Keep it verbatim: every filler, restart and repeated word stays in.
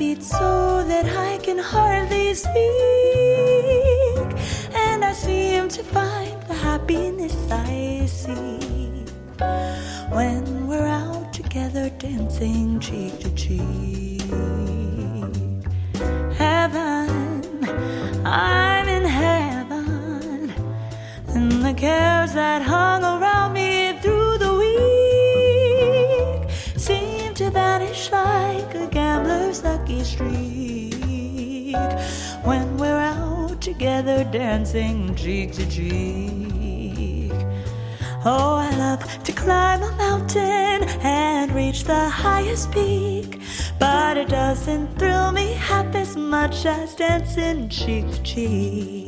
beats so that I can hardly speak, and I seem to find the happiness I seek when we're out together dancing cheek to cheek. Heaven, I'm in heaven, and the cares that hung around me through the week seem to vanish like a gambler's lucky streak when we're out together dancing cheek to cheek. Oh, I love to climb a mountain and reach the highest peak, but it doesn't thrill me half as much as dancing cheek to cheek.